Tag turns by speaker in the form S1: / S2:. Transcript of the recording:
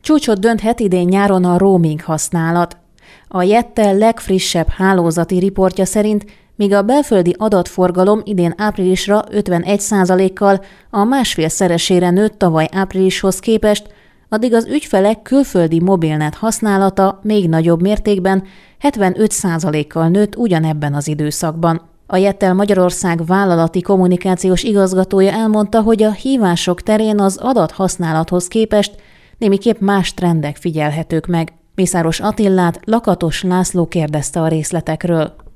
S1: Csúcsot dönthet idén-nyáron a roaming használat. A Jettel legfrissebb hálózati riportja szerint, míg a belföldi adatforgalom idén áprilisra 51%-kal a másfélszeresére nőtt tavaly áprilishoz képest, addig az ügyfelek külföldi mobilnet használata még nagyobb mértékben 75%-kal nőtt ugyanebben az időszakban. A Jettel Magyarország vállalati kommunikációs igazgatója elmondta, hogy a hívások terén az adathasználathoz képest némiképp más trendek figyelhetők meg. Mészáros Attillát Lakatos László kérdezte a részletekről.